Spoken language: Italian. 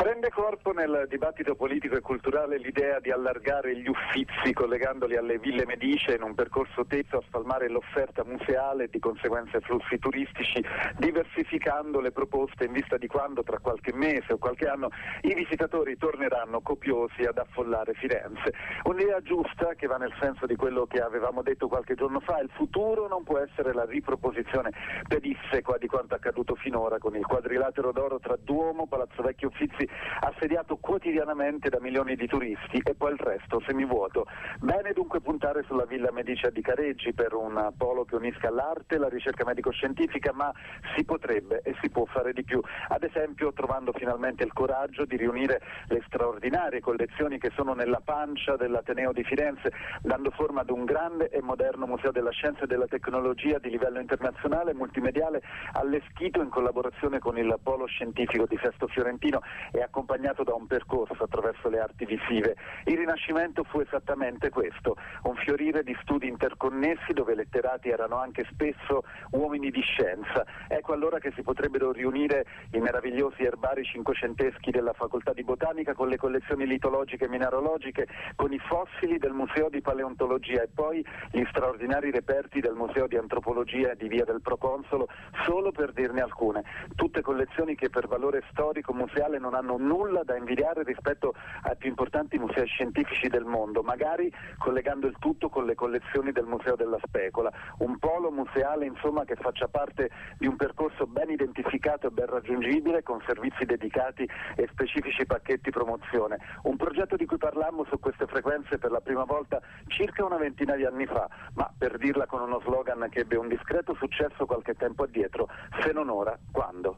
Prende corpo nel dibattito politico e culturale l'idea di allargare gli Uffizi collegandoli alle Ville Medicee in un percorso teso a spalmare l'offerta museale e di conseguenza i flussi turistici, diversificando le proposte in vista di quando tra qualche mese o qualche anno i visitatori torneranno copiosi ad affollare Firenze. Un'idea giusta che va nel senso di quello che avevamo detto qualche giorno fa: il futuro non può essere la riproposizione pedissequa di quanto accaduto finora con il quadrilatero d'oro tra Duomo, Palazzo Vecchio, Uffizi, assediato quotidianamente da milioni di turisti e poi il resto semivuoto. Bene dunque puntare sulla Villa Medicea di Careggi per un polo che unisca l'arte e la ricerca medico-scientifica, ma si potrebbe e si può fare di più, ad esempio trovando finalmente il coraggio di riunire le straordinarie collezioni che sono nella pancia dell'Ateneo di Firenze, dando forma ad un grande e moderno museo della scienza e della tecnologia di livello internazionale, multimediale, allestito in collaborazione con il polo scientifico di Sesto Fiorentino e accompagnato da un percorso attraverso le arti visive. Il Rinascimento fu esattamente questo, un fiorire di studi interconnessi dove letterati erano anche spesso uomini di scienza. Ecco allora che si potrebbero riunire i meravigliosi erbari cinquecenteschi della Facoltà di Botanica con le collezioni litologiche e mineralogiche, con i fossili del Museo di Paleontologia e poi gli straordinari reperti del Museo di Antropologia di Via del Proconsolo, solo per dirne alcune. Tutte collezioni che per valore storico museale non hanno nulla da invidiare rispetto ai più importanti musei scientifici del mondo, magari collegando il tutto con le collezioni del Museo della Specola. Un polo museale insomma che faccia parte di un percorso ben identificato e ben raggiungibile, con servizi dedicati e specifici pacchetti promozione. Un progetto di cui parlammo su queste frequenze per la prima volta circa una ventina di anni fa, ma per dirla con uno slogan che ebbe un discreto successo qualche tempo addietro: se non ora, quando?